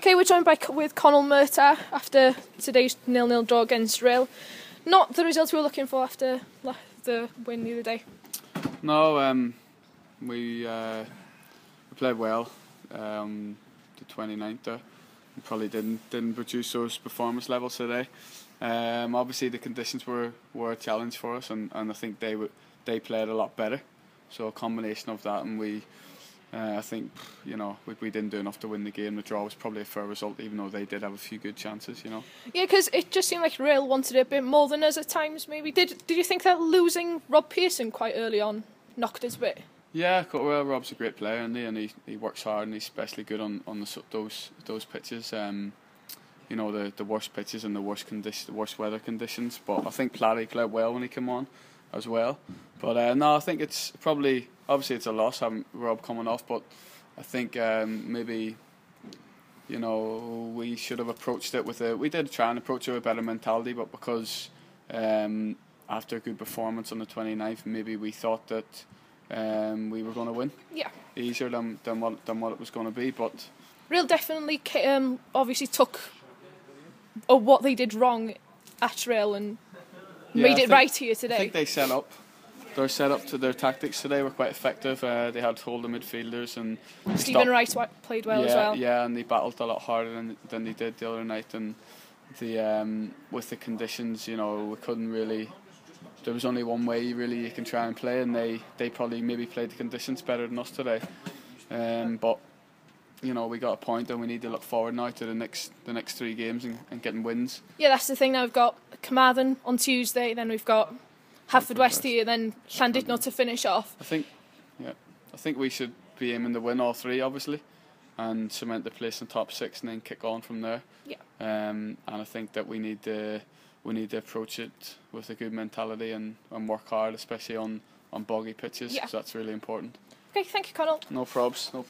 Okay, we're joined with Conall Murtagh after today's 0-0 draw against Rhyl. Not the result we were looking for after the win the other day. No, we played well the 29th there. We probably didn't produce those performance levels today. Obviously the conditions were a challenge for us, and I think they played a lot better. So a combination of that, and I think we didn't do enough to win the game. The draw was probably a fair result, even though they did have a few good chances. Yeah, because it just seemed like Rhyl wanted it a bit more than us at times. Maybe did you think that losing Rob Pearson quite early on knocked us a bit? Yeah, well, Rob's a great player, and he works hard, and he's especially good on those pitches. The worst pitches and the worst weather conditions. But I think Platty played well when he came on as well. But no, I think it's probably, obviously it's a loss having Rob coming off, but I think maybe we should have approached it we did try and approach it with a better mentality, but because after a good performance on the 29th, maybe we thought that we were going to win. Yeah. Easier than what it was going to be, but Rhyl definitely obviously took what they did wrong at Rhyl and made it right here today. I think they set up. Their setup to their tactics today were quite effective. They had holding midfielders, and Stephen Wright played well as well. Yeah, and they battled a lot harder than they did the other night. And with the conditions, we couldn't really. There was only one way you can try and play, and they probably maybe played the conditions better than us today. But we got a point, and we need to look forward now to the next 3 games and getting wins. Yeah, that's the thing. Now we've got Carmarthen on Tuesday, then we've got Haverfordwest here, then Llandudno to finish off. I think we should be aiming to win all 3, obviously, and cement the place in top 6, and then kick on from there. Yeah. And I think that we need to approach it with a good mentality and work hard, especially on boggy pitches. Yeah. So that's really important. Okay, thank you, Conall. No probs. No.